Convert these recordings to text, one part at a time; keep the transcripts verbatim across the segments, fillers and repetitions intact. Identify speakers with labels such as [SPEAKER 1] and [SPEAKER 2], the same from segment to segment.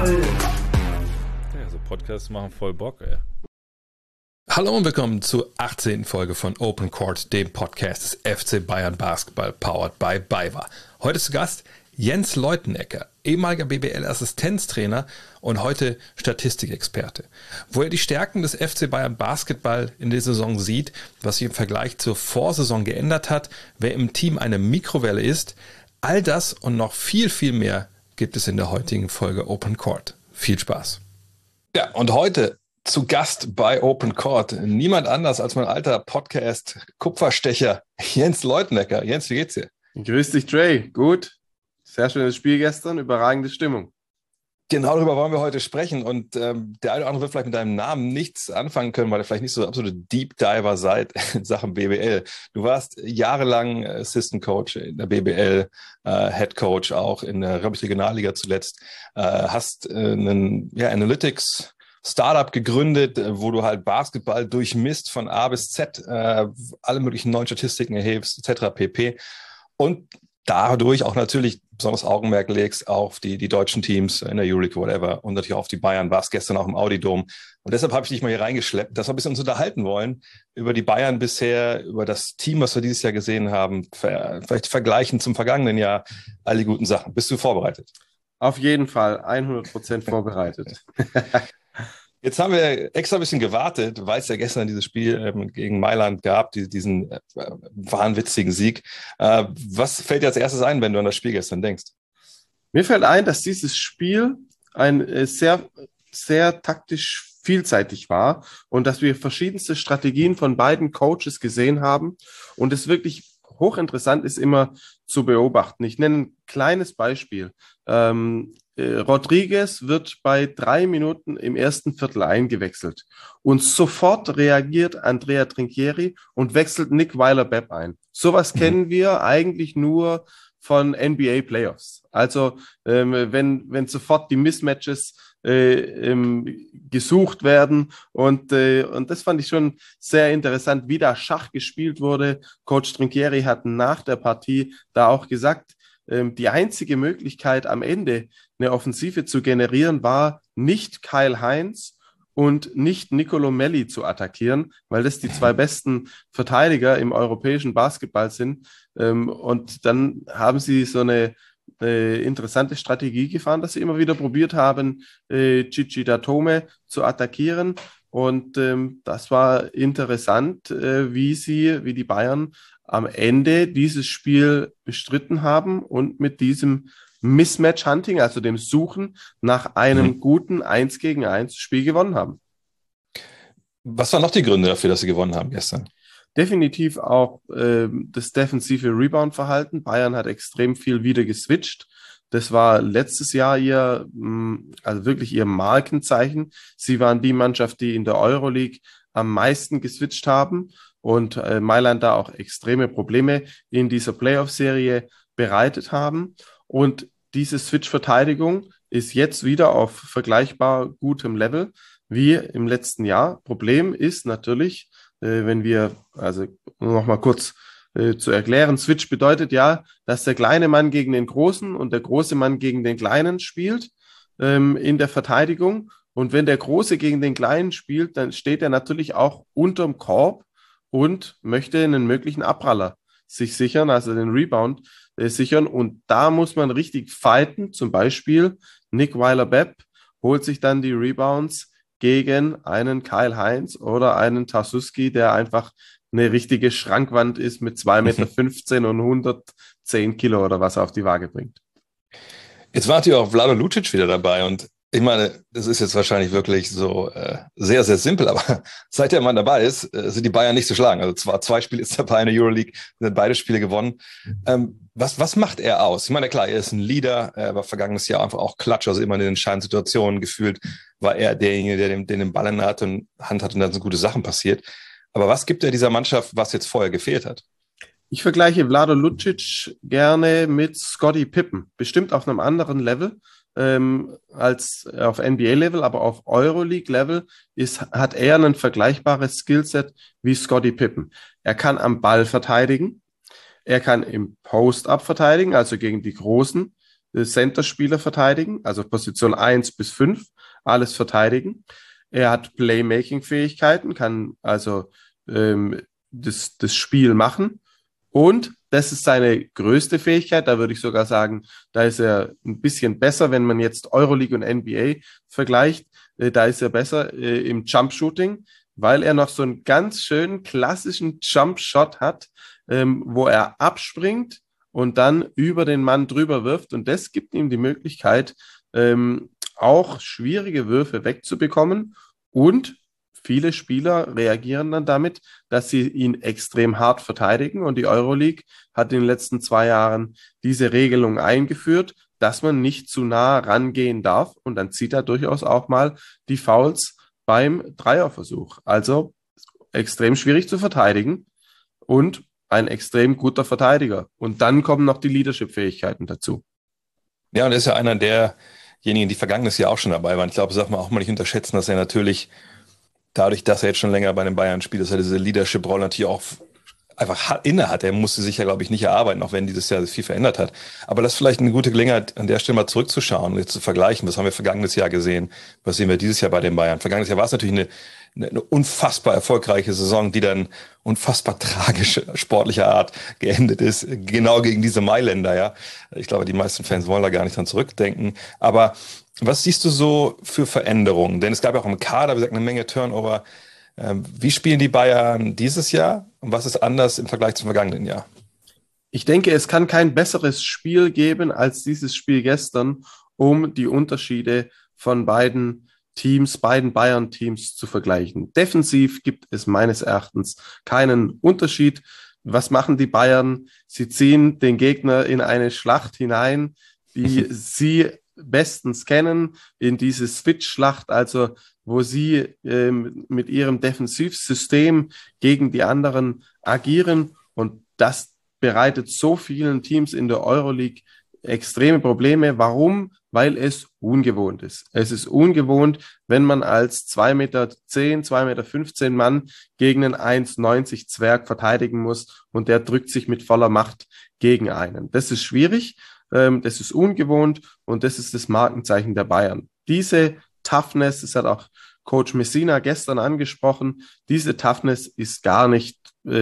[SPEAKER 1] Basketball.
[SPEAKER 2] Ja, so Podcasts machen voll Bock, ey.
[SPEAKER 3] Hallo und willkommen zur achtzehnten Folge von Open Court, dem Podcast des F C Bayern Basketball, powered by BayWa. Heute zu Gast Jens Leutenecker, ehemaliger B B L-Assistenztrainer und heute Statistikexperte. Wo er die Stärken des F C Bayern Basketball in der Saison sieht, was sich im Vergleich zur Vorsaison geändert hat, wer im Team eine Mikrowelle ist, all das und noch viel, viel mehr gibt es in der heutigen Folge Open Court. Viel Spaß. Ja, und heute zu Gast bei Open Court niemand anders als mein alter Podcast-Kupferstecher Jens Leutenecker. Jens, wie geht's dir?
[SPEAKER 4] Grüß dich, Dre. Gut. Sehr schönes Spiel gestern, überragende Stimmung.
[SPEAKER 3] Genau darüber wollen wir heute sprechen und ähm, der eine oder andere wird vielleicht mit deinem Namen nichts anfangen können, weil ihr vielleicht nicht so absolute Deep Diver seid in Sachen B B L. Du warst jahrelang Assistant Coach in der B B L, äh, Head Coach auch in der, glaube ich, Regionalliga zuletzt, äh, hast äh, einen ja, Analytics Startup gegründet, wo du halt Basketball durchmisst von A bis Z, äh, alle möglichen neuen Statistiken erhebst, et cetera pp. Und dadurch auch natürlich besonders Augenmerk legst auf die, die deutschen Teams in der Euroleague, whatever, und natürlich auf die Bayern, warst gestern auch im Audi-Dom. Und deshalb habe ich dich mal hier reingeschleppt, dass wir ein bisschen uns unterhalten wollen über die Bayern bisher, über das Team, was wir dieses Jahr gesehen haben, vielleicht vergleichen zum vergangenen Jahr, all die guten Sachen. Bist du vorbereitet?
[SPEAKER 4] Auf jeden Fall, hundert Prozent vorbereitet.
[SPEAKER 3] Jetzt haben wir extra ein bisschen gewartet, weil es ja gestern dieses Spiel ähm, gegen Mailand gab, die, diesen äh, wahnwitzigen Sieg. Äh, was fällt dir als erstes ein, wenn du an das Spiel gestern denkst?
[SPEAKER 4] Mir fällt ein, dass dieses Spiel ein äh, sehr, sehr taktisch vielseitig war und dass wir verschiedenste Strategien von beiden Coaches gesehen haben und es wirklich hochinteressant ist, immer zu beobachten. Ich nenne ein kleines Beispiel. Ähm, äh, Rodriguez wird bei drei Minuten im ersten Viertel eingewechselt und sofort reagiert Andrea Trinchieri und wechselt Nick Weiler-Bepp ein. Sowas mhm. kennen wir eigentlich nur von N B A Playoffs. Also ähm, wenn, wenn sofort die Mismatches äh, ähm, gesucht werden und, äh, und das fand ich schon sehr interessant, wie da Schach gespielt wurde. Coach Trinchieri hat nach der Partie da auch gesagt, ähm, die einzige Möglichkeit am Ende eine Offensive zu generieren war nicht Kyle Hines und nicht Nicolo Melli zu attackieren, weil das die zwei besten Verteidiger im europäischen Basketball sind. Ähm, und dann haben sie so eine äh, interessante Strategie gefahren, dass sie immer wieder probiert haben, äh, Chichi Datome zu attackieren. Und ähm, das war interessant, äh, wie sie, wie die Bayern am Ende dieses Spiel bestritten haben und mit diesem Mismatch-Hunting, also dem Suchen nach einem mhm. guten eins gegen eins Spiel gewonnen haben.
[SPEAKER 3] Was waren noch die Gründe dafür, dass sie gewonnen haben gestern?
[SPEAKER 4] Definitiv auch äh, das defensive Rebound-Verhalten. Bayern hat extrem viel wieder geswitcht. Das war letztes Jahr ihr, also wirklich ihr Markenzeichen. Sie waren die Mannschaft, die in der Euroleague am meisten geswitcht haben und äh, Mailand da auch extreme Probleme in dieser Playoff-Serie bereitet haben. Und diese Switch-Verteidigung ist jetzt wieder auf vergleichbar gutem Level wie im letzten Jahr. Problem ist natürlich, äh, wenn wir, also noch mal kurz äh, zu erklären, Switch bedeutet ja, dass der kleine Mann gegen den Großen und der große Mann gegen den Kleinen spielt ähm, in der Verteidigung. Und wenn der Große gegen den Kleinen spielt, dann steht er natürlich auch unterm Korb und möchte einen möglichen Abpraller sich sichern, also den Rebound äh, sichern. Und da muss man richtig fighten. Zum Beispiel Nick Weiler-Bepp holt sich dann die Rebounds gegen einen Kyle Hines oder einen Tarsuski, der einfach eine richtige Schrankwand ist mit zwei Meter fünfzehn und hundertzehn Kilo oder was er auf die Waage bringt.
[SPEAKER 3] Jetzt war natürlich auch Vlado Lucic wieder dabei und ich meine, das ist jetzt wahrscheinlich wirklich so äh, sehr, sehr simpel, aber seit der Mann dabei ist, äh, sind die Bayern nicht zu schlagen. Also zwar zwei Spiele ist dabei in der Euroleague, sind beide Spiele gewonnen. Ähm, was, was macht er aus? Ich meine, klar, er ist ein Leader, er war vergangenes Jahr einfach auch Klatsch, also immer in den entscheidenden Situationen gefühlt, war er derjenige, der den, den, den Ball in der Hand, und Hand hat und dann so gute Sachen passiert. Aber was gibt er dieser Mannschaft, was jetzt vorher gefehlt hat?
[SPEAKER 4] Ich vergleiche Vlado Lucic gerne mit Scottie Pippen, bestimmt auf einem anderen Level. Ähm, als auf N B A-Level, aber auf Euroleague-Level ist, hat er ein vergleichbares Skillset wie Scottie Pippen. Er kann am Ball verteidigen, er kann im Post-Up verteidigen, also gegen die Großen. Center-Spieler verteidigen, also Position eins bis fünf, alles verteidigen. Er hat Playmaking-Fähigkeiten, kann also ähm, das, das Spiel machen. Und das ist seine größte Fähigkeit. Da würde ich sogar sagen, da ist er ein bisschen besser, wenn man jetzt Euroleague und N B A vergleicht. Äh, da ist er besser äh, im Jump-Shooting, weil er noch so einen ganz schönen klassischen Jump-Shot hat, ähm, wo er abspringt und dann über den Mann drüber wirft. Und das gibt ihm die Möglichkeit, ähm, auch schwierige Würfe wegzubekommen. Und viele Spieler reagieren dann damit, dass sie ihn extrem hart verteidigen. Und die Euroleague hat in den letzten zwei Jahren diese Regelung eingeführt, dass man nicht zu nah rangehen darf. Und dann zieht er durchaus auch mal die Fouls beim Dreierversuch. Also extrem schwierig zu verteidigen und ein extrem guter Verteidiger. Und dann kommen noch die Leadership-Fähigkeiten dazu.
[SPEAKER 3] Ja, und er ist ja einer derjenigen, die vergangenes Jahr auch schon dabei waren. Ich glaube, das darf man auch mal nicht unterschätzen, dass er natürlich dadurch, dass er jetzt schon länger bei den Bayern spielt, dass er diese Leadership-Rolle natürlich auch einfach inne hat. Er musste sich ja, glaube ich, nicht erarbeiten, auch wenn dieses Jahr viel verändert hat. Aber das ist vielleicht eine gute Gelegenheit, an der Stelle mal zurückzuschauen und jetzt zu vergleichen. Was haben wir vergangenes Jahr gesehen? Was sehen wir dieses Jahr bei den Bayern? Vergangenes Jahr war es natürlich eine, eine, eine unfassbar erfolgreiche Saison, die dann unfassbar tragische, sportlicher Art geendet ist. Genau gegen diese Mailänder, ja. Ich glaube, die meisten Fans wollen da gar nicht dran zurückdenken. Aber was siehst du so für Veränderungen? Denn es gab ja auch im Kader, wie gesagt, eine Menge Turnover. Wie spielen die Bayern dieses Jahr und was ist anders im Vergleich zum vergangenen Jahr?
[SPEAKER 4] Ich denke, es kann kein besseres Spiel geben als dieses Spiel gestern, um die Unterschiede von beiden Teams, beiden Bayern-Teams zu vergleichen. Defensiv gibt es meines Erachtens keinen Unterschied. Was machen die Bayern? Sie ziehen den Gegner in eine Schlacht hinein, die sie bestens kennen, in diese Switch-Schlacht, also wo sie ähm, mit ihrem Defensivsystem gegen die anderen agieren. Und das bereitet so vielen Teams in der Euroleague extreme Probleme. Warum? Weil es ungewohnt ist. Es ist ungewohnt, wenn man als zwei Meter zehn, zwei Meter fünfzehn Mann gegen einen eins neunzig Zwerg verteidigen muss und der drückt sich mit voller Macht gegen einen. Das ist schwierig, ähm, das ist ungewohnt und das ist das Markenzeichen der Bayern. Diese Toughness, das hat auch Coach Messina gestern angesprochen, diese Toughness ist gar nicht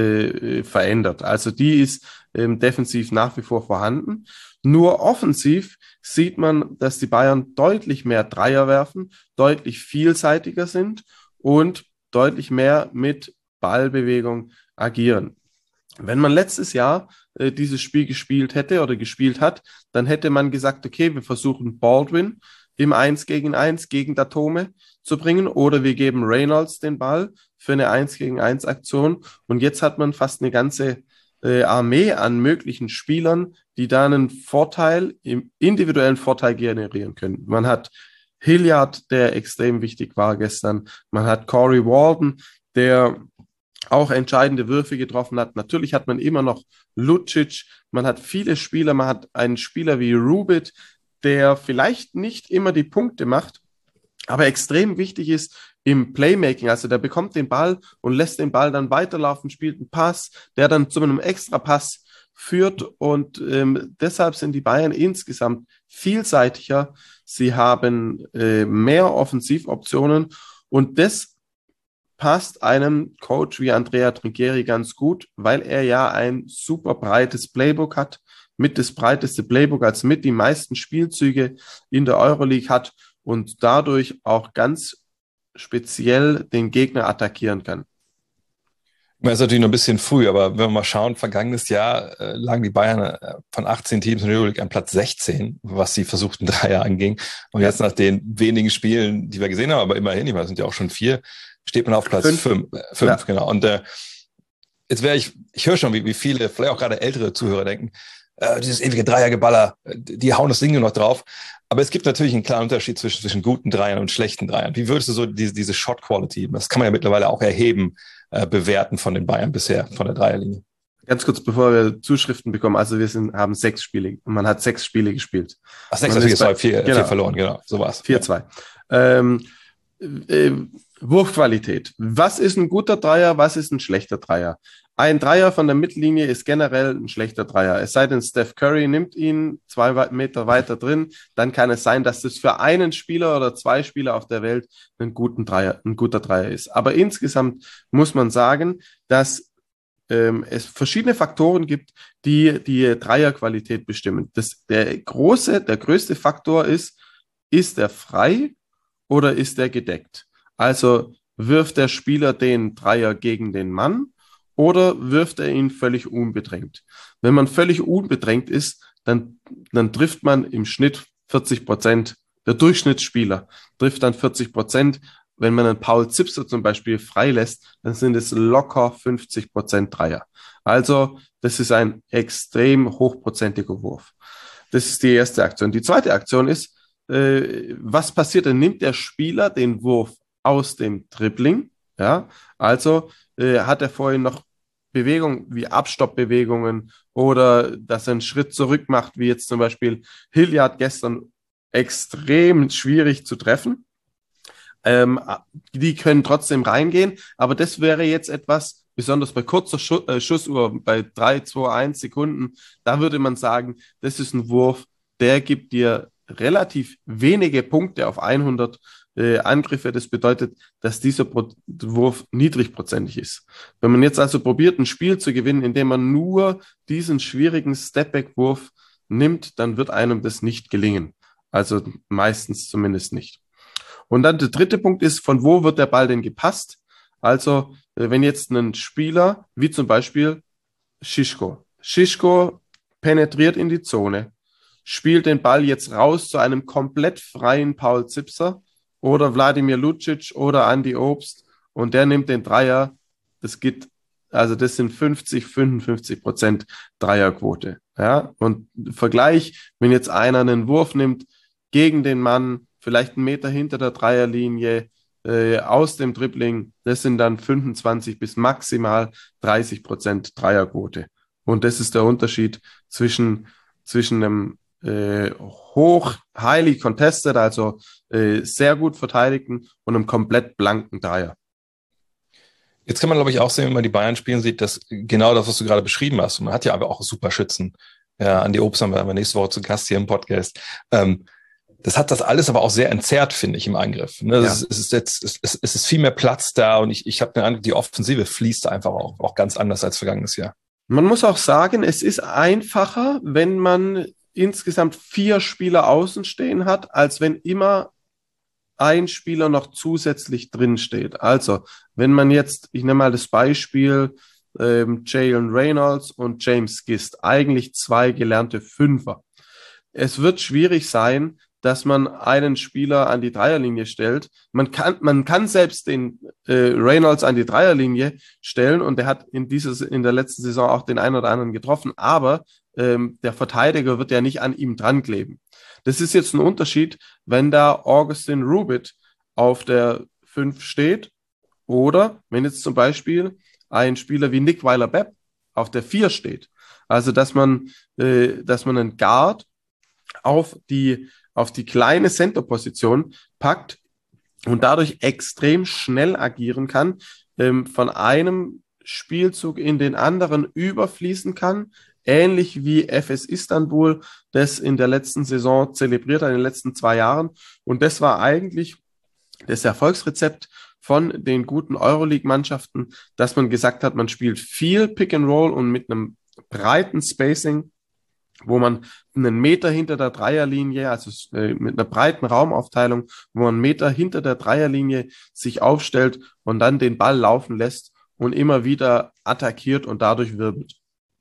[SPEAKER 4] äh, verändert. Also die ist ähm, defensiv nach wie vor vorhanden. Nur offensiv sieht man, dass die Bayern deutlich mehr Dreier werfen, deutlich vielseitiger sind und deutlich mehr mit Ballbewegung agieren. Wenn man letztes Jahr äh, dieses Spiel gespielt hätte oder gespielt hat, dann hätte man gesagt, okay, wir versuchen Baldwin im eins gegen eins gegen Datome zu bringen oder wir geben Reynolds den Ball für eine eins gegen eins Aktion. Und jetzt hat man fast eine ganze äh, Armee an möglichen Spielern, die da einen Vorteil, im individuellen Vorteil generieren können. Man hat Hilliard, der extrem wichtig war gestern. Man hat Corey Walden, der auch entscheidende Würfe getroffen hat. Natürlich hat man immer noch Lucic. Man hat viele Spieler. Man hat einen Spieler wie Rubit, der vielleicht nicht immer die Punkte macht, aber extrem wichtig ist im Playmaking. Also der bekommt den Ball und lässt den Ball dann weiterlaufen, spielt einen Pass, der dann zu einem Extrapass führt und ähm, deshalb sind die Bayern insgesamt vielseitiger. Sie haben äh, mehr Offensivoptionen und das passt einem Coach wie Andrea Trinchieri ganz gut, weil er ja ein super breites Playbook hat, mit das breiteste Playbook, also mit die meisten Spielzüge in der Euroleague hat und dadurch auch ganz speziell den Gegner attackieren kann.
[SPEAKER 3] Das ist natürlich noch ein bisschen früh, aber wenn wir mal schauen, vergangenes Jahr äh, lagen die Bayern äh, von achtzehn Teams in der Euroleague an Platz sechzehn, was die versuchten Dreier anging. Und jetzt nach den wenigen Spielen, die wir gesehen haben, aber immerhin, ich meine, das sind ja auch schon vier, steht man auf Platz fünf. Fünf, äh, fünf ja. Genau. Und äh, jetzt wäre ich, ich höre schon, wie, wie viele, vielleicht auch gerade ältere Zuhörer denken, äh, dieses ewige Dreiergeballer, die hauen das Ding nur noch drauf. Aber es gibt natürlich einen klaren Unterschied zwischen, zwischen guten Dreiern und schlechten Dreiern. Wie würdest du so diese, diese Shot Quality, das kann man ja mittlerweile auch erheben, äh, bewerten von den Bayern bisher, von der Dreierlinie?
[SPEAKER 4] Ganz kurz, bevor wir Zuschriften bekommen, also wir sind, haben sechs Spiele und man hat sechs Spiele gespielt.
[SPEAKER 3] Ach, sechs, vier, zwei, vier, genau. vier verloren, genau, so war's.
[SPEAKER 4] vier zwei. Ja. Ähm, äh, Wurfqualität. Was ist ein guter Dreier, was ist ein schlechter Dreier? ein Dreier von der Mittellinie ist generell ein schlechter Dreier. Es sei denn, Steph Curry nimmt ihn zwei Meter weiter drin, dann kann es sein, dass das für einen Spieler oder zwei Spieler auf der Welt einen guten Dreier, ein guter Dreier ist. Aber insgesamt muss man sagen, dass ähm, es verschiedene Faktoren gibt, die die Dreierqualität bestimmen. Das, der große, der größte Faktor ist, ist er frei oder ist er gedeckt? Also wirft der Spieler den Dreier gegen den Mann oder wirft er ihn völlig unbedrängt? Wenn man völlig unbedrängt ist, dann, dann trifft man im Schnitt vierzig Prozent. Der Durchschnittsspieler trifft dann vierzig Prozent. Wenn man einen Paul Zipser zum Beispiel freilässt, dann sind es locker fünfzig Prozent Dreier. Also das ist ein extrem hochprozentiger Wurf. Das ist die erste Aktion. Die zweite Aktion ist, äh, was passiert? Dann nimmt der Spieler den Wurf aus dem Dribbling. Ja, also äh, hat er vorhin noch Bewegungen wie Abstoppbewegungen oder dass er einen Schritt zurück macht, wie jetzt zum Beispiel Hilliard gestern, extrem schwierig zu treffen. Ähm, die können trotzdem reingehen, aber das wäre jetzt etwas, besonders bei kurzer Schu- äh, Schussuhr, bei drei, zwei, eins Sekunden, da würde man sagen, das ist ein Wurf, der gibt dir relativ wenige Punkte auf hundert äh, Angriffe. Das bedeutet, dass dieser Pro- Wurf niedrigprozentig ist. Wenn man jetzt also probiert, ein Spiel zu gewinnen, indem man nur diesen schwierigen Stepback-Wurf nimmt, dann wird einem das nicht gelingen. Also meistens zumindest nicht. Und dann der dritte Punkt ist, von wo wird der Ball denn gepasst? Also, wenn jetzt ein Spieler, wie zum Beispiel Šiško, Šiško penetriert in die Zone, spielt den Ball jetzt raus zu einem komplett freien Paul Zipser oder Wladimir Lucic oder Andy Obst und der nimmt den Dreier. Das geht, also das sind fünfzig, fünfundfünfzig Prozent Dreierquote. Ja? Und Vergleich, wenn jetzt einer einen Wurf nimmt gegen den Mann, vielleicht einen Meter hinter der Dreierlinie, äh, aus dem Dribbling, das sind dann fünfundzwanzig bis maximal dreißig Prozent Dreierquote. Und das ist der Unterschied zwischen, zwischen einem äh, hoch, highly contested, also äh, sehr gut verteidigten und einem komplett blanken Dreier.
[SPEAKER 3] Jetzt kann man, glaube ich, auch sehen, wenn man die Bayern spielen sieht, dass genau das, was du gerade beschrieben hast, und man hat ja aber auch super Schützen. Ja, Andi Obst haben wir aber nächste Woche zu Gast hier im Podcast. Ähm, Das hat das alles aber auch sehr entzerrt, finde ich, im Angriff. Ne? Ja. Es, es, ist jetzt, es, es ist viel mehr Platz da und ich, ich habe den Eindruck, die Offensive fließt einfach auch, auch ganz anders als vergangenes Jahr.
[SPEAKER 4] Man muss auch sagen, es ist einfacher, wenn man insgesamt vier Spieler außen stehen hat, als wenn immer ein Spieler noch zusätzlich drin steht. Also, wenn man jetzt, ich nehme mal das Beispiel, ähm, Jalen Reynolds und James Gist, eigentlich zwei gelernte Fünfer. Es wird schwierig sein, dass man einen Spieler an die Dreierlinie stellt. Man kann, man kann selbst den äh, Reynolds an die Dreierlinie stellen und der hat in dieses, in der letzten Saison auch den einen oder anderen getroffen, aber ähm, der Verteidiger wird ja nicht an ihm dran kleben. Das ist jetzt ein Unterschied, wenn da Augustin Rubit auf der fünf steht oder wenn jetzt zum Beispiel ein Spieler wie Nick Weiler-Bepp auf der vier steht. Also, dass man, äh, dass man einen Guard auf die auf die kleine Center-Position packt und dadurch extrem schnell agieren kann, ähm, von einem Spielzug in den anderen überfließen kann, ähnlich wie F S Istanbul das in der letzten Saison zelebriert hat, in den letzten zwei Jahren. Und das war eigentlich das Erfolgsrezept von den guten Euroleague-Mannschaften, dass man gesagt hat, man spielt viel Pick and Roll und mit einem breiten Spacing, wo man einen Meter hinter der Dreierlinie, also äh, mit einer breiten Raumaufteilung, wo man einen Meter hinter der Dreierlinie sich aufstellt und dann den Ball laufen lässt und immer wieder attackiert und dadurch wirbelt.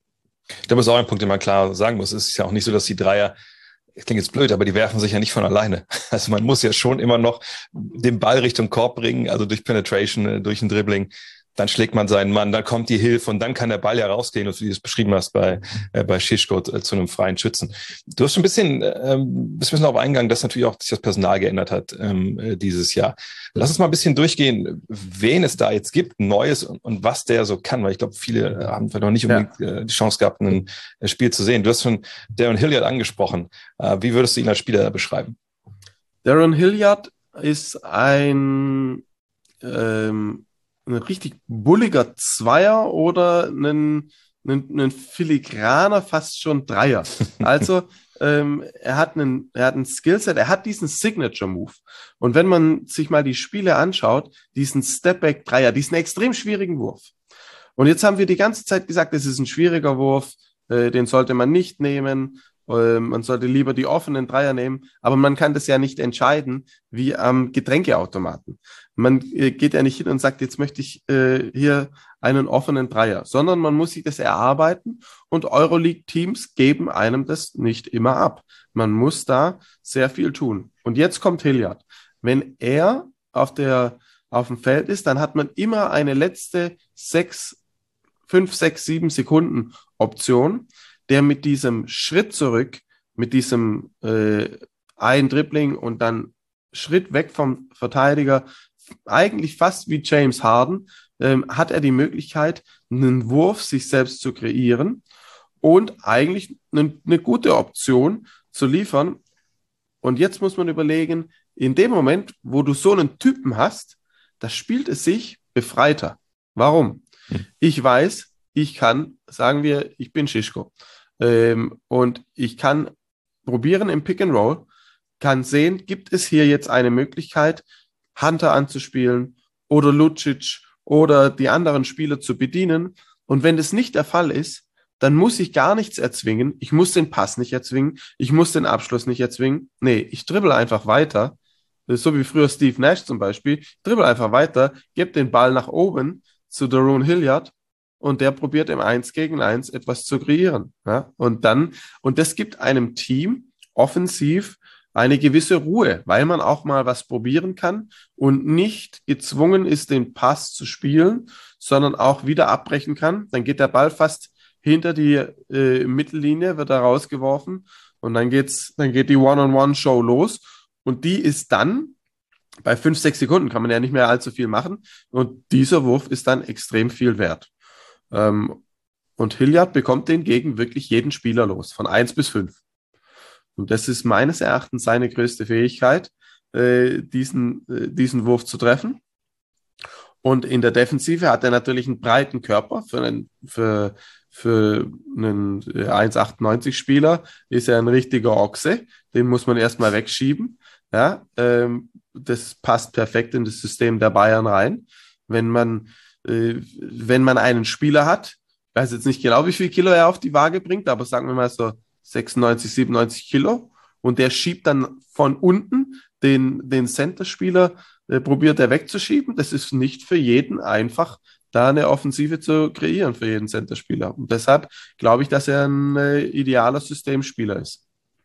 [SPEAKER 3] Ich glaube, das ist auch ein Punkt, den man klar sagen muss. Es ist ja auch nicht so, dass die Dreier, ich denke jetzt blöd, aber die werfen sich ja nicht von alleine. Also man muss ja schon immer noch den Ball Richtung Korb bringen, also durch Penetration, durch ein Dribbling. Dann schlägt man seinen Mann, dann kommt die Hilfe und dann kann der Ball ja rausgehen, wie du es beschrieben hast bei, äh, bei Šiško äh, zu einem freien Schützen. Du hast schon ein bisschen, ähm, bist ein bisschen darauf eingegangen, dass natürlich auch sich das Personal geändert hat ähm, äh, dieses Jahr. Lass uns mal ein bisschen durchgehen, wen es da jetzt gibt, Neues und, und was der so kann, weil ich glaube, viele haben vielleicht noch nicht unbedingt ja. äh, die Chance gehabt, ein, ein Spiel zu sehen. Du hast schon Darren Hilliard angesprochen. Äh, wie würdest du ihn als Spieler beschreiben?
[SPEAKER 4] Darren Hilliard ist ein ähm, ein richtig bulliger Zweier oder ein, ein, ein filigraner, fast schon Dreier. Also ähm, er hat einen, er hat ein Skillset, er hat diesen Signature-Move. Und wenn man sich mal die Spiele anschaut, diesen Stepback-Dreier, diesen extrem schwierigen Wurf. Und jetzt haben wir die ganze Zeit gesagt, es ist ein schwieriger Wurf, äh, den sollte man nicht nehmen. Man sollte lieber die offenen Dreier nehmen, aber man kann das ja nicht entscheiden wie am Getränkeautomaten. Man äh, geht ja nicht hin und sagt, jetzt möchte ich äh, hier einen offenen Dreier, sondern man muss sich das erarbeiten und Euroleague-Teams geben einem das nicht immer ab. Man muss da sehr viel tun. Und jetzt kommt Hilliard. Wenn er auf der, auf dem Feld ist, dann hat man immer eine letzte sechs, fünf, sechs, sieben Sekunden Option, der mit diesem Schritt zurück, mit diesem äh, ein Dribbling und dann Schritt weg vom Verteidiger, eigentlich fast wie James Harden, ähm, hat er die Möglichkeit, einen Wurf sich selbst zu kreieren und eigentlich eine, eine gute Option zu liefern. Und jetzt muss man überlegen, in dem Moment, wo du so einen Typen hast, da spielt es sich befreiter. Warum? Hm. Ich weiß, ich kann, sagen wir, ich bin Schischko. Ähm, und ich kann probieren im Pick and Roll, kann sehen, gibt es hier jetzt eine Möglichkeit, Hunter anzuspielen oder Lucic oder die anderen Spieler zu bedienen. Und wenn das nicht der Fall ist, dann muss ich gar nichts erzwingen. Ich muss den Pass nicht erzwingen. Ich muss den Abschluss nicht erzwingen. Nee, ich dribbel einfach weiter. So wie früher Steve Nash zum Beispiel. Ich dribbel einfach weiter, gebe den Ball nach oben zu Darone Hilliard. Und der probiert im Eins gegen Eins etwas zu kreieren. Ja? Und dann, und das gibt einem Team offensiv eine gewisse Ruhe, weil man auch mal was probieren kann und nicht gezwungen ist, den Pass zu spielen, sondern auch wieder abbrechen kann. Dann geht der Ball fast hinter die äh, Mittellinie, wird er rausgeworfen und dann geht's, dann geht die One-on-One-Show los. Und die ist dann, bei fünf, sechs Sekunden kann man ja nicht mehr allzu viel machen. Und dieser Wurf ist dann extrem viel wert. Ähm, und Hilliard bekommt den gegen wirklich jeden Spieler los, von eins bis fünf. Und das ist meines Erachtens seine größte Fähigkeit, äh, diesen, äh, diesen Wurf zu treffen. Und in der Defensive hat er natürlich einen breiten Körper. Für einen, für, für einen eins Komma achtundneunzig Spieler ist er ein richtiger Ochse. Den muss man erstmal wegschieben. Ja, ähm, das passt perfekt in das System der Bayern rein. Wenn man wenn man einen Spieler hat, ich weiß jetzt nicht genau, wie viel Kilo er auf die Waage bringt, aber sagen wir mal so sechsundneunzig, siebenundneunzig Kilo und der schiebt dann von unten den, den Center-Spieler, äh, probiert er wegzuschieben. Das ist nicht für jeden einfach, da eine Offensive zu kreieren für jeden Center-Spieler. Und deshalb glaube ich, dass er ein äh, idealer Systemspieler ist.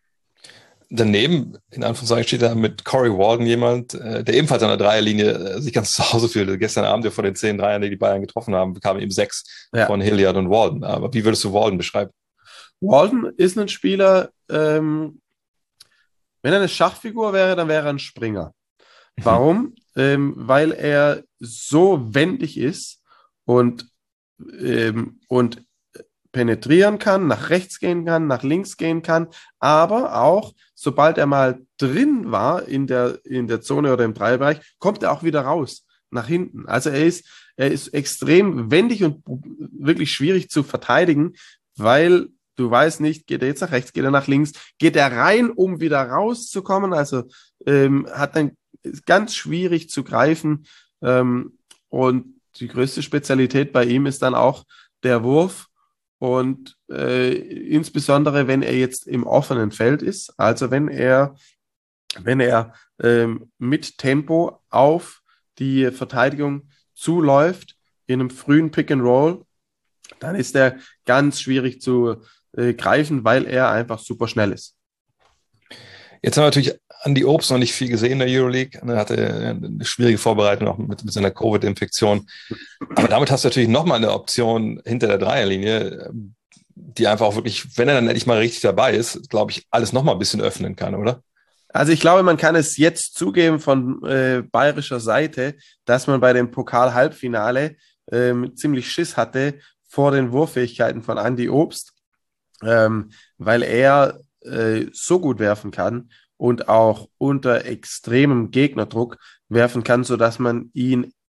[SPEAKER 3] Daneben, in Anführungszeichen, steht da mit Corey Walden jemand, äh, der ebenfalls an der Dreierlinie äh, sich ganz zu Hause fühlte. Gestern Abend, ja, von den zehn Dreiern, die die Bayern getroffen haben, bekamen eben sechs ja. von Hilliard und Walden. Aber wie würdest du Walden beschreiben?
[SPEAKER 4] Walden ist ein Spieler, ähm, wenn er eine Schachfigur wäre, dann wäre er ein Springer. Warum? ähm, weil er so wendig ist und, ähm, und penetrieren kann, nach rechts gehen kann, nach links gehen kann, aber auch, sobald er mal drin war in der, in der Zone oder im Dreierbereich, kommt er auch wieder raus, nach hinten. Also er ist, er ist extrem wendig und wirklich schwierig zu verteidigen, weil du weißt nicht, geht er jetzt nach rechts, geht er nach links, geht er rein, um wieder rauszukommen, also ähm, hat dann ganz schwierig zu greifen ähm, und die größte Spezialität bei ihm ist dann auch der Wurf. Und äh, insbesondere, wenn er jetzt im offenen Feld ist, also wenn er, wenn er ähm, mit Tempo auf die Verteidigung zuläuft, in einem frühen Pick and Roll, dann ist er ganz schwierig zu äh, greifen, weil er einfach super schnell ist.
[SPEAKER 3] Jetzt haben wir natürlich Andy Obst noch nicht viel gesehen in der Euroleague. Er hatte eine schwierige Vorbereitung auch mit, mit seiner Covid-Infektion. Aber damit hast du natürlich nochmal eine Option hinter der Dreierlinie, die einfach auch wirklich, wenn er dann endlich mal richtig dabei ist, glaube ich, alles nochmal ein bisschen öffnen kann, oder?
[SPEAKER 4] Also ich glaube, man kann es jetzt zugeben von äh, bayerischer Seite, dass man bei dem Pokal-Halbfinale ähm, ziemlich Schiss hatte vor den Wurffähigkeiten von Andy Obst, ähm, weil er äh, so gut werfen kann und auch unter extremem Gegnerdruck werfen kann, sodass man ihn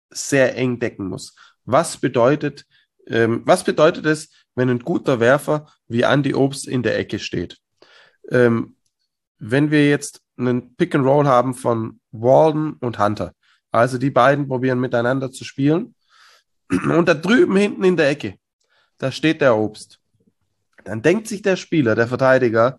[SPEAKER 4] sehr eng decken muss. Was bedeutet, ähm, was bedeutet es, wenn ein guter Werfer wie Andy Obst in der Ecke steht? Ähm, wenn wir jetzt einen Pick and Roll haben von Walden und Hunter, also die beiden probieren miteinander zu spielen, und da drüben hinten in der Ecke, da steht der Obst, dann denkt sich der Spieler, der Verteidiger,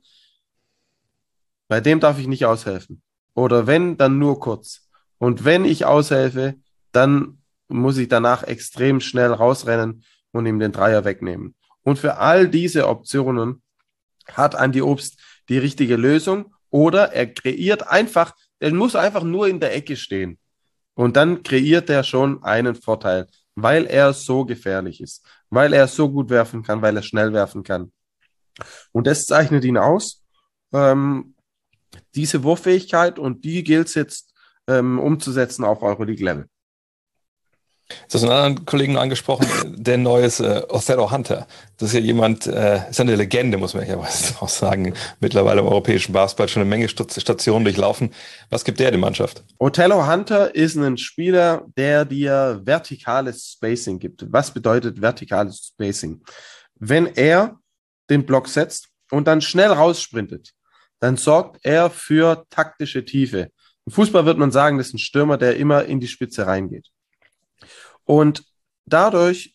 [SPEAKER 4] bei dem darf ich nicht aushelfen. Oder wenn, dann nur kurz. Und wenn ich aushelfe, dann muss ich danach extrem schnell rausrennen und ihm den Dreier wegnehmen. Und für all diese Optionen hat Andy Obst die richtige Lösung, oder er kreiert einfach, er muss einfach nur in der Ecke stehen. Und dann kreiert er schon einen Vorteil, weil er so gefährlich ist, weil er so gut werfen kann, weil er schnell werfen kann. Und das zeichnet ihn aus, ähm, diese Wurffähigkeit, und die gilt es jetzt ähm, umzusetzen auf Euroleague-Level.
[SPEAKER 3] Das ist einen anderen Kollegen angesprochen, der neue ist äh, Othello Hunter. Das ist ja jemand, äh, ist ja eine Legende, muss man ja auch sagen, mittlerweile im europäischen Basketball schon eine Menge Stationen durchlaufen. Was gibt der der Mannschaft?
[SPEAKER 4] Othello Hunter ist ein Spieler, der dir vertikales Spacing gibt. Was bedeutet vertikales Spacing? Wenn er den Block setzt und dann schnell raussprintet, dann sorgt er für taktische Tiefe. Im Fußball wird man sagen, das ist ein Stürmer, der immer in die Spitze reingeht. Und dadurch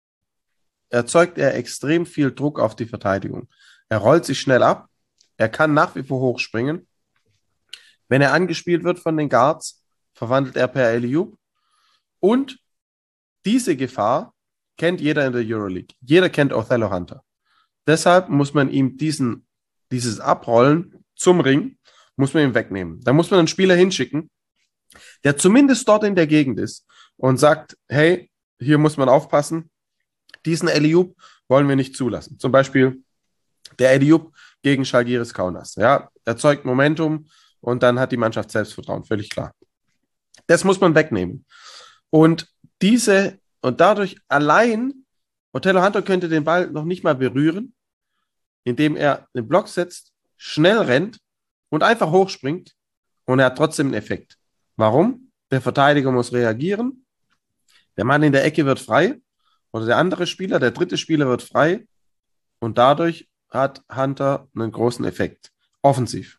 [SPEAKER 4] erzeugt er extrem viel Druck auf die Verteidigung. Er rollt sich schnell ab, er kann nach wie vor hochspringen. Wenn er angespielt wird von den Guards, verwandelt er per Alley-oop. Und diese Gefahr kennt jeder in der Euroleague. Jeder kennt Othello Hunter. Deshalb muss man ihm diesen, dieses Abrollen zum Ring, muss man ihm wegnehmen. Da muss man einen Spieler hinschicken, der zumindest dort in der Gegend ist und sagt, hey, hier muss man aufpassen, diesen Alley-oop wollen wir nicht zulassen. Zum Beispiel der Alley-oop gegen Žalgiris Kaunas. Ja, erzeugt Momentum und dann hat die Mannschaft Selbstvertrauen, völlig klar. Das muss man wegnehmen. Und diese, und dadurch allein, Othello Hunter könnte den Ball noch nicht mal berühren, indem er den Block setzt, schnell rennt und einfach hochspringt, und er hat trotzdem einen Effekt. Warum? Der Verteidiger muss reagieren, der Mann in der Ecke wird frei, oder der andere Spieler, der dritte Spieler wird frei, und dadurch hat Hunter einen großen Effekt. Offensiv.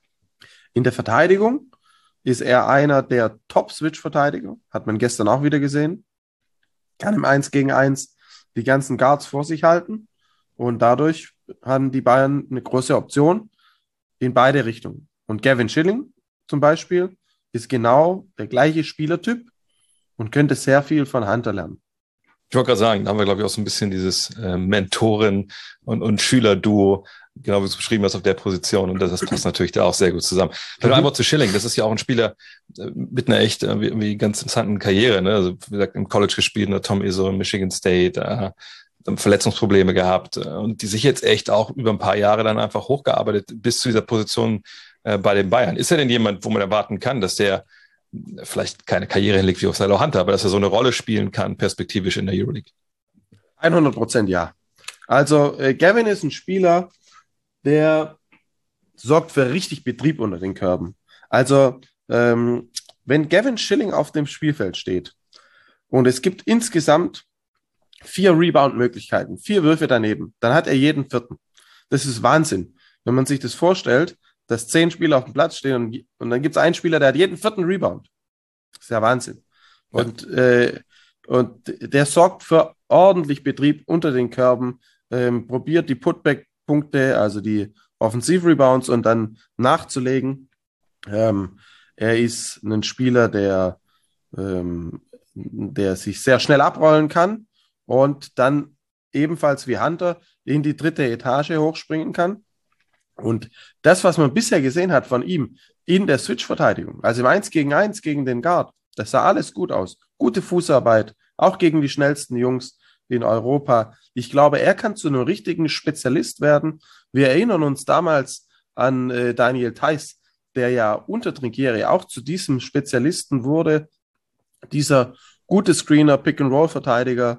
[SPEAKER 4] In der Verteidigung ist er einer der Top-Switch-Verteidiger, hat man gestern auch wieder gesehen, kann im eins gegen eins die ganzen Guards vor sich halten, und dadurch haben die Bayern eine große Option in beide Richtungen. Und Gavin Schilling zum Beispiel ist genau der gleiche Spielertyp und könnte sehr viel von Hunter lernen.
[SPEAKER 3] Ich wollte gerade sagen, da haben wir, glaube ich, auch so ein bisschen dieses äh, Mentoren- und, und Schüler-Duo, genau wie du es beschrieben hast, auf der Position. Und das, das passt natürlich da auch sehr gut zusammen. Vielleicht mhm. einfach zu Schilling. Das ist ja auch ein Spieler äh, mit einer echt äh, wie ganz interessanten Karriere. Ne? Also, wie gesagt, im College gespielt, ne? Tom Izzo in Michigan State, äh, Verletzungsprobleme gehabt, äh, und die sich jetzt echt auch über ein paar Jahre dann einfach hochgearbeitet bis zu dieser Position äh, bei den Bayern. Ist er denn jemand, wo man erwarten kann, dass der vielleicht keine Karriere hinlegt wie Othello Hunter, aber dass er so eine Rolle spielen kann, perspektivisch in der Euroleague?
[SPEAKER 4] hundert Prozent ja. Also äh, Gavin ist ein Spieler, der sorgt für richtig Betrieb unter den Körben. Also ähm, wenn Gavin Schilling auf dem Spielfeld steht und es gibt insgesamt vier Rebound-Möglichkeiten, vier Würfe daneben, dann hat er jeden vierten. Das ist Wahnsinn. Wenn man sich das vorstellt, dass zehn Spieler auf dem Platz stehen und, und dann gibt es einen Spieler, der hat jeden vierten Rebound. Das ist ja Wahnsinn. Und, ja. Äh, und der sorgt für ordentlich Betrieb unter den Körben, ähm, probiert die Putback-Punkte, also die Offensiv-Rebounds, und dann nachzulegen. Ähm, er ist ein Spieler, der, ähm, der sich sehr schnell abrollen kann und dann ebenfalls wie Hunter in die dritte Etage hochspringen kann. Und das, was man bisher gesehen hat von ihm in der Switch-Verteidigung, also im eins gegen eins gegen den Guard, das sah alles gut aus. Gute Fußarbeit, auch gegen die schnellsten Jungs in Europa. Ich glaube, er kann zu einem richtigen Spezialist werden. Wir erinnern uns damals an äh, Daniel Theis, der ja unter Trinkieri auch zu diesem Spezialisten wurde. Dieser gute Screener, Pick-and-Roll-Verteidiger,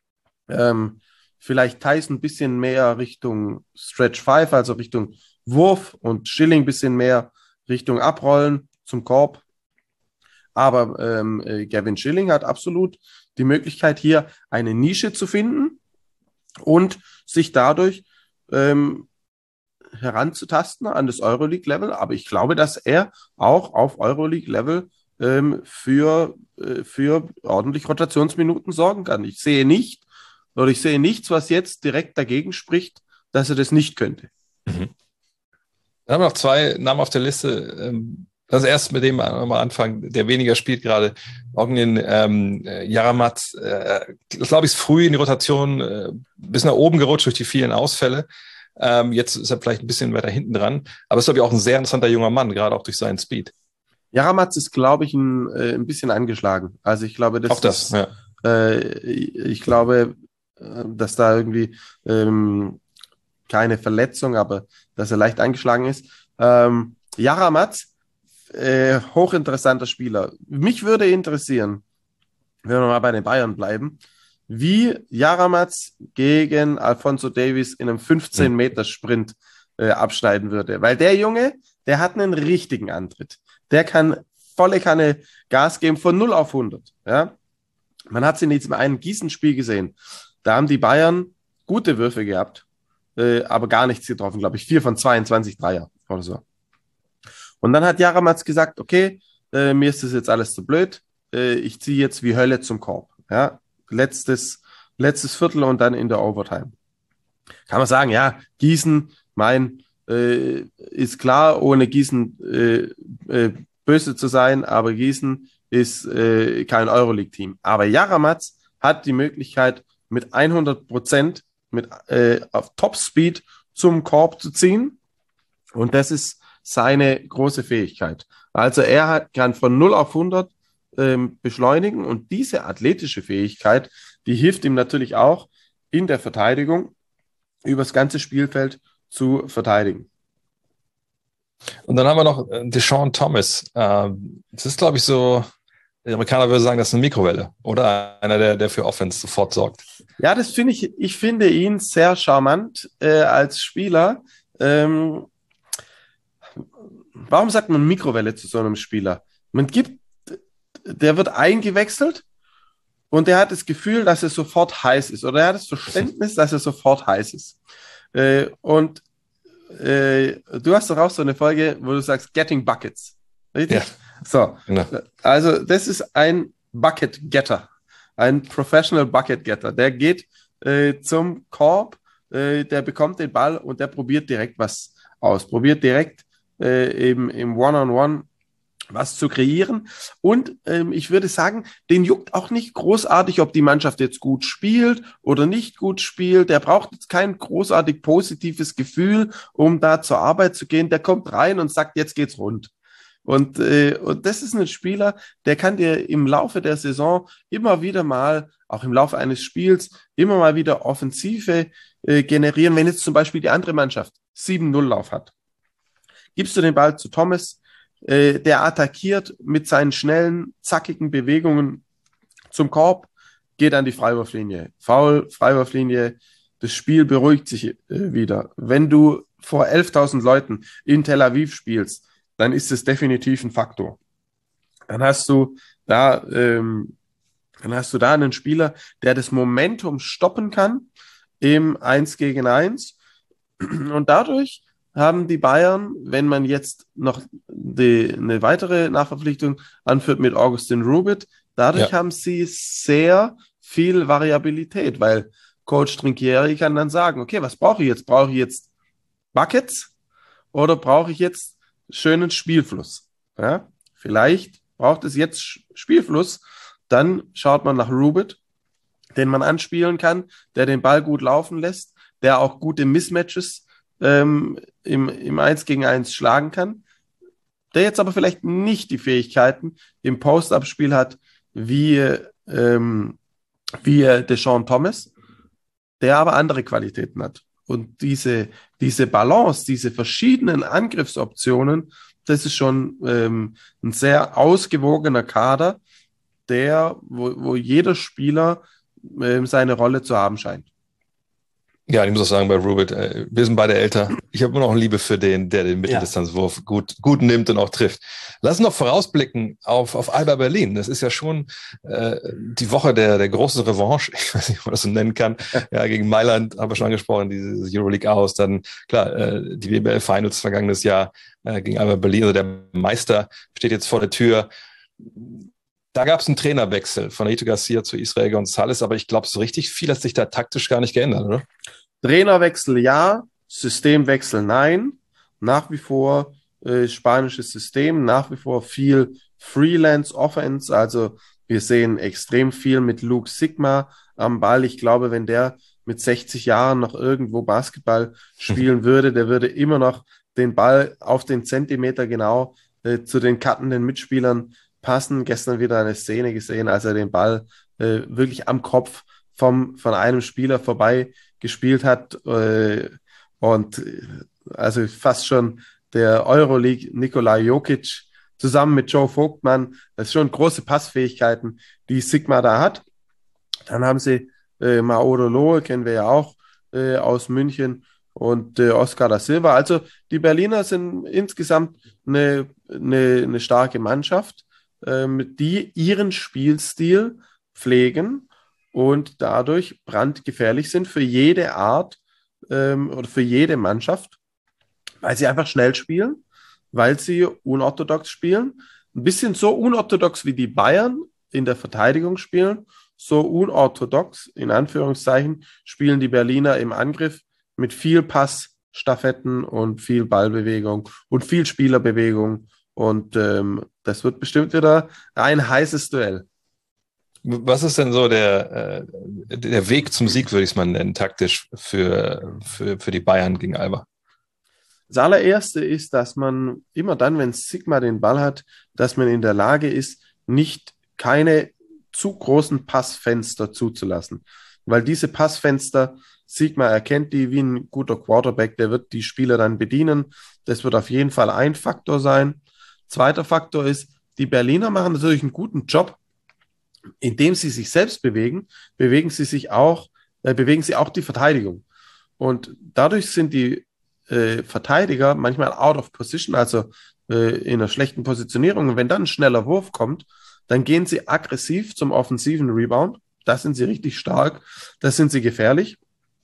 [SPEAKER 4] ähm, vielleicht Theis ein bisschen mehr Richtung Stretch fünf, also Richtung Wurf, und Schilling ein bisschen mehr Richtung Abrollen zum Korb. Aber ähm, äh, Gavin Schilling hat absolut die Möglichkeit, hier eine Nische zu finden und sich dadurch ähm, heranzutasten an das Euroleague-Level. Aber ich glaube, dass er auch auf Euroleague-Level ähm, für, äh, für ordentlich Rotationsminuten sorgen kann. Ich sehe nicht, oder ich sehe nichts, was jetzt direkt dagegen spricht, dass er das nicht könnte.
[SPEAKER 3] Mhm. Dann haben wir noch zwei Namen auf der Liste. Das erste, mit dem wir mal anfangen, der weniger spielt gerade. Ognin ähm, Jaramat, äh, glaube ich, ist früh in die Rotation äh, bis nach oben gerutscht durch die vielen Ausfälle. Ähm, jetzt ist er vielleicht ein bisschen weiter hinten dran. Aber ist, glaube ich, auch ein sehr interessanter junger Mann, gerade auch durch seinen Speed.
[SPEAKER 4] Jaramat ist, glaube ich, ein, äh, ein bisschen angeschlagen. Also ich glaube, das
[SPEAKER 3] auch das,
[SPEAKER 4] ist,
[SPEAKER 3] ja.
[SPEAKER 4] äh, ich glaube, dass da irgendwie ähm, keine Verletzung, aber dass er leicht angeschlagen ist. Ähm, Jaramat, äh, hochinteressanter Spieler. Mich würde interessieren, wenn wir mal bei den Bayern bleiben, wie Jaramat gegen Alphonso Davies in einem fünfzehn Meter Sprint äh, abschneiden würde. Weil der Junge, der hat einen richtigen Antritt. Der kann volle Kanne Gas geben von null auf hundert. Ja? Man hat es in diesem einen Gießen-Spiel gesehen. Da haben die Bayern gute Würfe gehabt, äh, aber gar nichts getroffen, glaube ich. vier von zweiundzwanzig Dreier oder so. Und dann hat Jaramat gesagt, okay, äh, mir ist das jetzt alles zu blöd. Äh, ich ziehe jetzt wie Hölle zum Korb. Ja? Letztes, letztes Viertel und dann in der Overtime. Kann man sagen, ja, Gießen, mein, äh, ist klar, ohne Gießen äh, äh, böse zu sein, aber Gießen ist äh, kein Euroleague-Team. Aber Jaramat hat die Möglichkeit, mit hundert Prozent mit, äh, auf Top-Speed zum Korb zu ziehen. Und das ist seine große Fähigkeit. Also er hat, kann von null auf hundert ähm, beschleunigen und diese athletische Fähigkeit, die hilft ihm natürlich auch in der Verteidigung über das ganze Spielfeld zu verteidigen.
[SPEAKER 3] Und dann haben wir noch Deshaun Thomas. Ähm, das ist, glaube ich, so, die Amerikaner würden sagen, das ist eine Mikrowelle oder einer, der, der für Offense sofort sorgt.
[SPEAKER 4] Ja, das finde ich, ich finde ihn sehr charmant äh, als Spieler. Ähm, warum sagt man Mikrowelle zu so einem Spieler? Man gibt, der wird eingewechselt und der hat das Gefühl, dass er sofort heiß ist oder er hat das Verständnis, dass er sofort heiß ist. Äh, und äh, du hast doch auch so eine Folge, wo du sagst, Getting Buckets. Richtig?
[SPEAKER 3] Ja.
[SPEAKER 4] So.
[SPEAKER 3] Genau.
[SPEAKER 4] Also, das ist ein Bucket Getter. Ein Professional Bucket Getter. Der geht äh, zum Korb, äh, der bekommt den Ball und der probiert direkt was aus. Probiert direkt äh, eben im One-on-One was zu kreieren. Und ähm, ich würde sagen, den juckt auch nicht großartig, ob die Mannschaft jetzt gut spielt oder nicht gut spielt. Der braucht jetzt kein großartig positives Gefühl, um da zur Arbeit zu gehen. Der kommt rein und sagt, jetzt geht's rund. Und, äh, und das ist ein Spieler, der kann dir im Laufe der Saison immer wieder mal, auch im Laufe eines Spiels, immer mal wieder Offensive äh, generieren. Wenn jetzt zum Beispiel die andere Mannschaft sieben null Lauf hat, gibst du den Ball zu Thomas, äh, der attackiert mit seinen schnellen, zackigen Bewegungen zum Korb, geht an die Freiwurflinie. Foul, Freiwurflinie, das Spiel beruhigt sich äh, wieder. Wenn du vor elftausend Leuten in Tel Aviv spielst, dann ist es definitiv ein Faktor. Dann hast du da, ähm, dann hast du da einen Spieler, der das Momentum stoppen kann im eins gegen eins. Und dadurch haben die Bayern, wenn man jetzt noch die, eine weitere Nachverpflichtung anführt mit Augustin Rubit, dadurch ja. haben sie sehr viel Variabilität, weil Coach Trinchieri kann dann sagen, okay, was brauche ich jetzt? Brauche ich jetzt Buckets oder brauche ich jetzt schönen Spielfluss? Ja, vielleicht braucht es jetzt Spielfluss, dann schaut man nach Rubit, den man anspielen kann, der den Ball gut laufen lässt, der auch gute Mismatches ähm, im, im eins gegen eins schlagen kann, der jetzt aber vielleicht nicht die Fähigkeiten im Post-Up-Spiel hat, wie, ähm, wie Deshaun Thomas, der aber andere Qualitäten hat. Und diese, diese Balance, diese verschiedenen Angriffsoptionen, das ist schon ähm, ein sehr ausgewogener Kader, der, wo, wo jeder Spieler ähm, seine Rolle zu haben scheint.
[SPEAKER 3] Ja, ich muss auch sagen, bei Rubit, äh, wir sind beide älter. Ich habe immer noch Liebe für den, der den Mitteldistanzwurf gut, gut nimmt und auch trifft. Lass uns noch vorausblicken auf, auf Alba Berlin. Das ist ja schon äh, die Woche der, der großen Revanche, ich weiß nicht, ob man das so nennen kann. Ja, gegen Mailand haben wir schon angesprochen, dieses Euroleague aus. Dann, klar, äh, die W B L Finals vergangenes Jahr äh, gegen Alba Berlin. Also der Meister steht jetzt vor der Tür. Da gab es einen Trainerwechsel von Rito Garcia zu Israel González, aber ich glaube, so richtig viel hat sich da taktisch gar nicht geändert, oder?
[SPEAKER 4] Trainerwechsel ja, Systemwechsel nein. Nach wie vor äh, spanisches System, nach wie vor viel Freelance-Offense. Also wir sehen extrem viel mit Luke Sigma am Ball. Ich glaube, wenn der mit sechzig Jahren noch irgendwo Basketball spielen würde, der würde immer noch den Ball auf den Zentimeter genau äh, zu den cuttenden Mitspielern passen. Gestern wieder eine Szene gesehen, als er den Ball äh, wirklich am Kopf vom, von einem Spieler vorbei gespielt hat äh, und äh, also fast schon der Euroleague Nikola Jokic zusammen mit Joe Vogtmann. Das ist schon große Passfähigkeiten, die Sigma da hat. Dann haben sie äh, Mauro Lohe, kennen wir ja auch äh, aus München, und äh, Oscar da Silva. Also die Berliner sind insgesamt eine, eine, eine starke Mannschaft, ähm, die ihren Spielstil pflegen und dadurch brandgefährlich sind für jede Art ähm, oder für jede Mannschaft, weil sie einfach schnell spielen, weil sie unorthodox spielen. Ein bisschen so unorthodox wie die Bayern in der Verteidigung spielen, so unorthodox, in Anführungszeichen, spielen die Berliner im Angriff mit viel Pass, Staffetten und viel Ballbewegung und viel Spielerbewegung. Und ähm, das wird bestimmt wieder ein heißes Duell.
[SPEAKER 3] Was ist denn so der, äh, der Weg zum Sieg, würde ich es mal nennen, taktisch für, für, für die Bayern gegen Alba?
[SPEAKER 4] Das allererste ist, dass man immer dann, wenn Sigma den Ball hat, dass man in der Lage ist, nicht keine zu großen Passfenster zuzulassen. Weil diese Passfenster, Sigma erkennt die wie ein guter Quarterback, der wird die Spieler dann bedienen. Das wird auf jeden Fall ein Faktor sein. Zweiter Faktor ist, die Berliner machen natürlich einen guten Job, indem sie sich selbst bewegen, bewegen sie sich auch, äh, bewegen sie auch die Verteidigung. Und dadurch sind die äh, Verteidiger manchmal out of position, also äh, in einer schlechten Positionierung. Und wenn dann ein schneller Wurf kommt, dann gehen sie aggressiv zum offensiven Rebound. Da sind sie richtig stark, da sind sie gefährlich.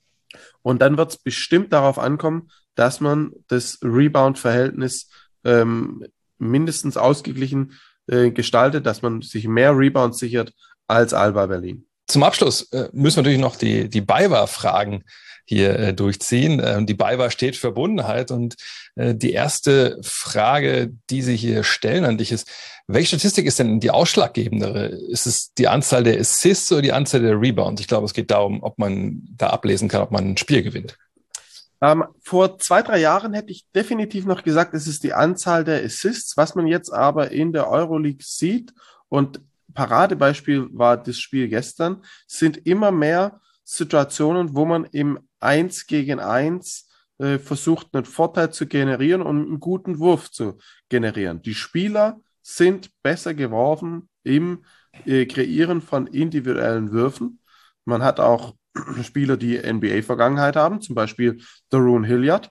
[SPEAKER 4] Und dann wird es bestimmt darauf ankommen, dass man das Rebound-Verhältnis ähm, mindestens ausgeglichen gestaltet, dass man sich mehr Rebounds sichert als Alba Berlin.
[SPEAKER 3] Zum Abschluss äh, müssen wir natürlich noch die, die BayWa-Fragen hier äh, durchziehen. Ähm, die BayWa steht für Verbundenheit und äh, die erste Frage, die Sie hier stellen an dich ist, welche Statistik ist denn die ausschlaggebendere? Ist es die Anzahl der Assists oder die Anzahl der Rebounds? Ich glaube, es geht darum, ob man da ablesen kann, ob man ein Spiel gewinnt.
[SPEAKER 4] Ähm, vor zwei, drei Jahren hätte ich definitiv noch gesagt, es ist die Anzahl der Assists, was man jetzt aber in der Euroleague sieht, und Paradebeispiel war das Spiel gestern, sind immer mehr Situationen, wo man im eins gegen eins äh, versucht, einen Vorteil zu generieren und einen guten Wurf zu generieren. Die Spieler sind besser geworden im äh, Kreieren von individuellen Würfen. Man hat auch Spieler, die N B A-Vergangenheit haben, zum Beispiel Darun Hilliard.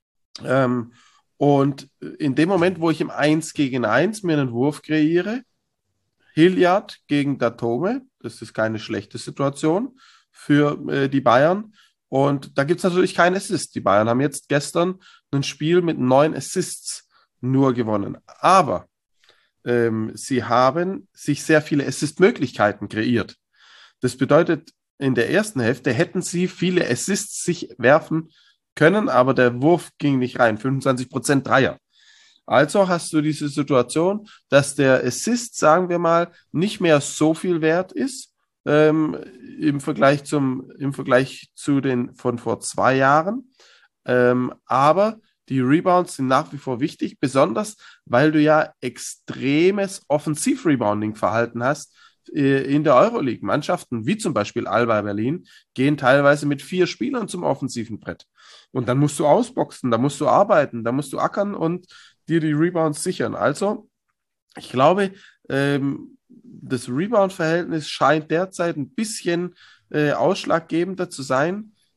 [SPEAKER 4] Ähm, und in dem Moment, wo ich im eins gegen eins mir einen Wurf kreiere, Hilliard gegen Datome, das ist keine schlechte Situation für äh, die Bayern. Und da gibt es natürlich keinen Assist. Die Bayern haben jetzt gestern ein Spiel mit neun Assists nur gewonnen. Aber ähm, sie haben sich sehr viele Assist-Möglichkeiten kreiert. Das bedeutet, in der ersten Hälfte hätten sie viele Assists sich werfen können, aber der Wurf ging nicht rein. fünfundzwanzig Prozent Dreier. Also hast du diese Situation, dass der Assist, sagen wir mal, nicht mehr so viel wert ist ähm, im Vergleich zum, im Vergleich zu den von vor zwei Jahren. Ähm, aber die Rebounds sind nach wie vor wichtig, besonders weil du ja extremes Offensiv-Rebounding-Verhalten hast. In der Euroleague Mannschaften, wie zum Beispiel Alba Berlin, gehen teilweise mit vier Spielern zum offensiven Brett. Und dann musst du ausboxen, da musst du arbeiten, da musst du ackern und dir die Rebounds sichern. Also, ich glaube, ähm, das Rebound-Verhältnis scheint derzeit ein bisschen äh, ausschlaggebender zu sein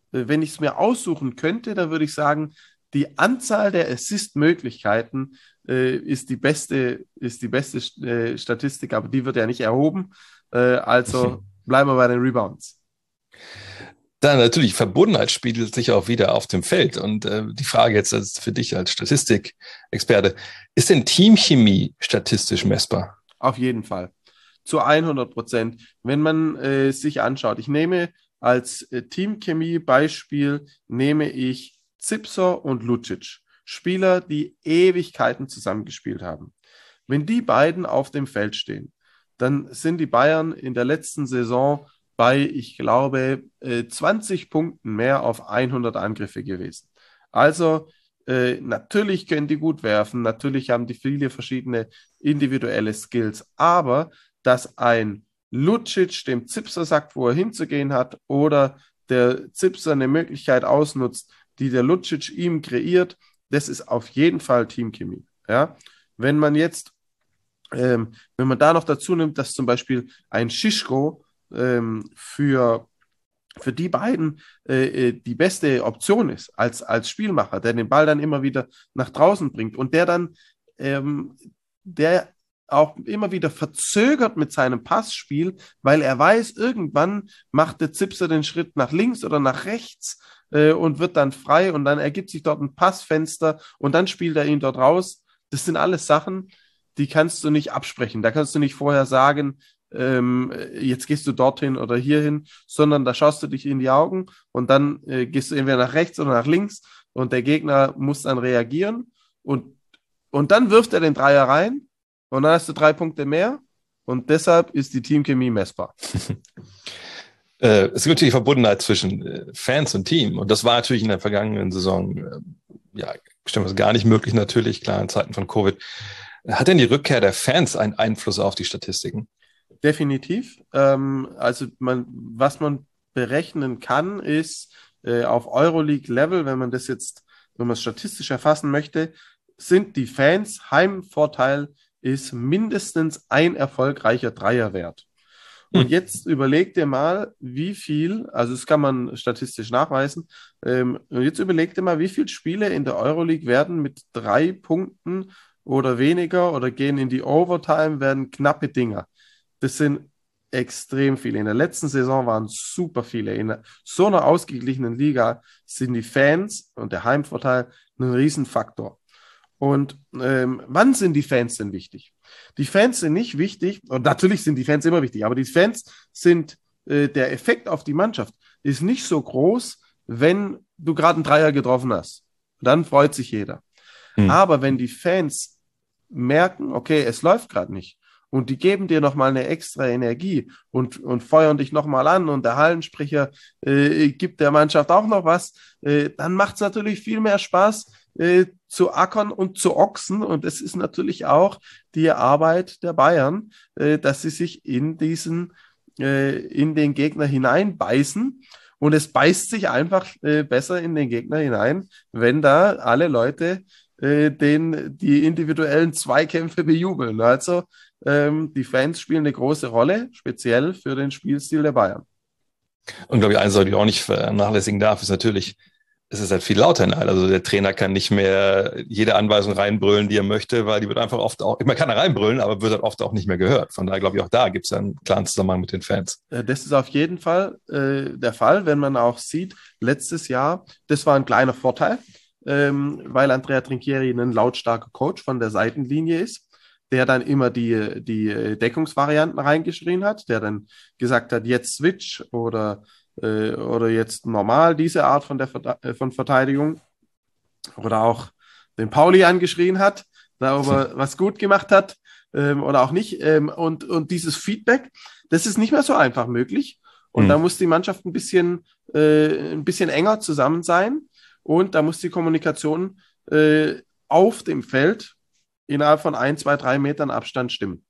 [SPEAKER 4] wenn ich es mir aussuchen könnte, dann würde ich sagen, die Anzahl der Assist-Möglichkeiten äh, ist die beste, ist die beste äh, Statistik, aber die wird ja nicht erhoben. Äh, also bleiben wir bei den Rebounds.
[SPEAKER 3] Dann natürlich, Verbundenheit spiegelt sich auch wieder auf dem Feld. Und äh, die Frage jetzt als für dich als Statistikexperte, ist denn Teamchemie statistisch messbar?
[SPEAKER 4] Auf jeden Fall. Zu hundert Prozent. Wenn man äh, sich anschaut, ich nehme als äh, Teamchemie-Beispiel, nehme ich Zipser und Lucic, Spieler, die Ewigkeiten zusammengespielt haben. Wenn die beiden auf dem Feld stehen, dann sind die Bayern in der letzten Saison bei, ich glaube, zwanzig Punkten mehr auf hundert Angriffe gewesen. Also äh, natürlich können die gut werfen, natürlich haben die viele verschiedene individuelle Skills, aber dass ein Lucic dem Zipser sagt, wo er hinzugehen hat, oder der Zipser eine Möglichkeit ausnutzt, die der Lucic ihm kreiert, das ist auf jeden Fall Teamchemie. Ja? Wenn man jetzt, ähm, wenn man da noch dazu nimmt, dass zum Beispiel ein Šiško ähm, für, für die beiden äh, die beste Option ist als, als Spielmacher, der den Ball dann immer wieder nach draußen bringt und der dann, ähm, der auch immer wieder verzögert mit seinem Passspiel, weil er weiß, irgendwann macht der Zipser den Schritt nach links oder nach rechts äh, und wird dann frei und dann ergibt sich dort ein Passfenster und dann spielt er ihn dort raus. Das sind alles Sachen, die kannst du nicht absprechen. Da kannst du nicht vorher sagen, ähm, jetzt gehst du dorthin oder hierhin, sondern da schaust du dich in die Augen und dann äh, gehst du entweder nach rechts oder nach links und der Gegner muss dann reagieren und, und dann wirft er den Dreier rein. Und dann hast du drei Punkte mehr und deshalb ist die Teamchemie messbar.
[SPEAKER 3] äh, es gibt natürlich Verbundenheit zwischen äh, Fans und Team und das war natürlich in der vergangenen Saison äh, ja bestimmt gar nicht möglich natürlich, klar in Zeiten von Covid. Hat denn die Rückkehr der Fans einen Einfluss auf die Statistiken?
[SPEAKER 4] Definitiv. Ähm, also man, was man berechnen kann, ist äh, auf Euroleague-Level, wenn man das jetzt, wenn man es statistisch erfassen möchte, sind die Fans Heimvorteil ist mindestens ein erfolgreicher Dreier wert. Und hm. jetzt überleg dir mal, wie viel, also das kann man statistisch nachweisen, ähm, und jetzt überleg dir mal, wie viele Spiele in der Euroleague werden mit drei Punkten oder weniger oder gehen in die Overtime, werden knappe Dinger. Das sind extrem viele. In der letzten Saison waren super viele. In so einer ausgeglichenen Liga sind die Fans und der Heimvorteil ein Riesenfaktor. Und ähm, wann sind die Fans denn wichtig? Die Fans sind nicht wichtig, und natürlich sind die Fans immer wichtig, aber die Fans sind, äh, der Effekt auf die Mannschaft ist nicht so groß, wenn du gerade einen Dreier getroffen hast. Dann freut sich jeder. Hm. Aber wenn die Fans merken, okay, es läuft gerade nicht, und die geben dir nochmal eine extra Energie und, und feuern dich nochmal an und der Hallensprecher äh, gibt der Mannschaft auch noch was, äh, dann macht es natürlich viel mehr Spaß, äh, zu ackern und zu ochsen. Und es ist natürlich auch die Arbeit der Bayern, äh, dass sie sich in diesen, äh, in den Gegner hineinbeißen. Und es beißt sich einfach äh, besser in den Gegner hinein, wenn da alle Leute äh, den, die individuellen Zweikämpfe bejubeln. Also ähm, die Fans spielen eine große Rolle, speziell für den Spielstil der Bayern.
[SPEAKER 3] Und glaube ich, eine Sache, die ich auch nicht vernachlässigen darf, ist natürlich, es ist halt viel lauter in all. Also der Trainer kann nicht mehr jede Anweisung reinbrüllen, die er möchte, weil die wird einfach oft auch, man kann da reinbrüllen, aber wird halt oft auch nicht mehr gehört. Von daher glaube ich, auch da gibt es einen klaren Zusammenhang mit den Fans.
[SPEAKER 4] Das ist auf jeden Fall äh, der Fall, wenn man auch sieht, letztes Jahr, das war ein kleiner Vorteil, ähm, weil Andrea Trinchieri ein lautstarker Coach von der Seitenlinie ist, der dann immer die, die Deckungsvarianten reingeschrien hat, der dann gesagt hat, jetzt Switch oder oder jetzt normal diese Art von der von Verteidigung oder auch den Pauli angeschrien hat, da ob er was gut gemacht hat ähm, oder auch nicht ähm, und, und dieses Feedback, das ist nicht mehr so einfach möglich und mhm. da muss die Mannschaft ein bisschen äh, ein bisschen enger zusammen sein und da muss die Kommunikation äh, auf dem Feld innerhalb von ein, zwei, drei Metern Abstand stimmen.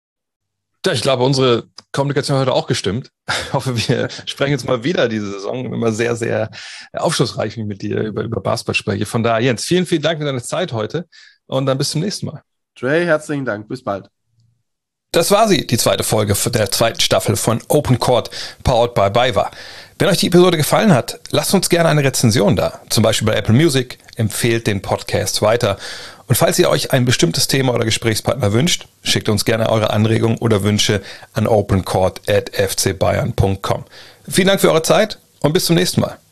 [SPEAKER 3] Ja, ich glaube, unsere Kommunikation hat auch gestimmt. Ich hoffe, wir sprechen jetzt mal wieder diese Saison. Immer sehr, sehr aufschlussreich, wie ich mit dir über, über Basketball spreche. Von daher, Jens, vielen, vielen Dank für deine Zeit heute und dann bis zum nächsten Mal.
[SPEAKER 4] Trey, herzlichen Dank. Bis bald.
[SPEAKER 3] Das war sie, die zweite Folge der zweiten Staffel von Open Court, powered by BayWa. Wenn euch die Episode gefallen hat, lasst uns gerne eine Rezension da. Zum Beispiel bei Apple Music, empfehlt den Podcast weiter. Und falls ihr euch ein bestimmtes Thema oder Gesprächspartner wünscht, schickt uns gerne eure Anregungen oder Wünsche an opencourt at f c bayern punkt com. Vielen Dank für eure Zeit und bis zum nächsten Mal.